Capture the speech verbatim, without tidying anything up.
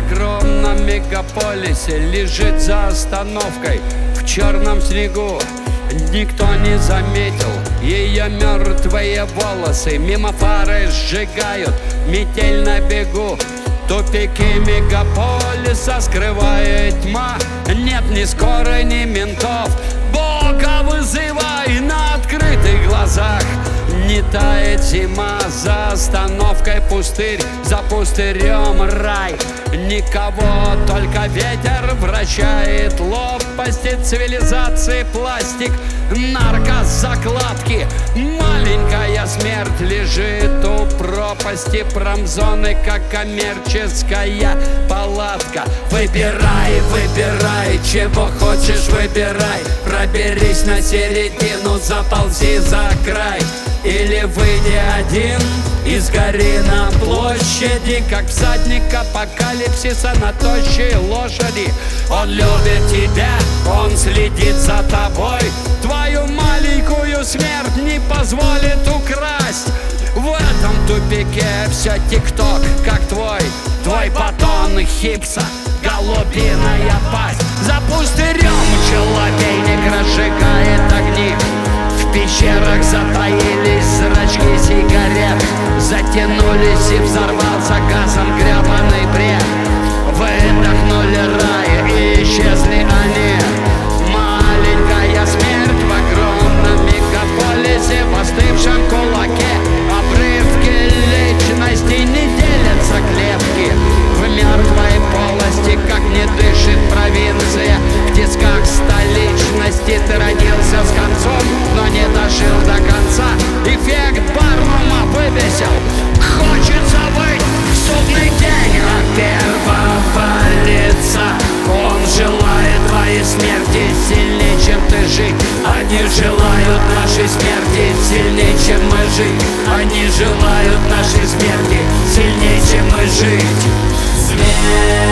огромном мегаполисе лежит за остановкой в черном снегу. Никто не заметил ее мертвые волосы. Мимо фары сжигают, метель на бегу. Тупики мегаполиса скрывает тьма. Нет ни скорой, ни ментов. Бога вызывай на открытых глазах. Не тает зима, за остановкой пустырь, за пустырем рай. Никого, только ветер вращает лопасти цивилизации, пластик, наркозакладки. Маленькая смерть лежит у пропасти промзоны, как коммерческая палатка. Выбирай, выбирай, чего хочешь, выбирай. Проберись на середину, заползи за край. Или выйди один и сгори на площади, как всадник апокалипсиса на тощей лошади. Он любит тебя, он следит за тобой. Твою маленькую смерть не позволит украсть. В этом тупике все тик-ток, как твой. Твой батон Хиггса, голубиная пасть. За пустырем человейник разжигает огни. В пещерах затаились зрачки сигарет. Затянулись и взорвался газом гребаный бред. Выдохнули рай и исчезли они. Маленькая смерть в огромном мегаполисе, в остывшем кулаке. Обрывки личности не делятся клетки. В мертвой полости, как не дышит провинция. В тисках столичности ты родился с концом, но не дожил до конца. Эффект Барнума выбесил. Хочется быть в судный день от первого лица. Он желает твоей смерти сильнее, чем ты жить. Они желают нашей смерти сильнее, чем мы жить. Они желают нашей смерти сильнее, чем мы жить. Смерть.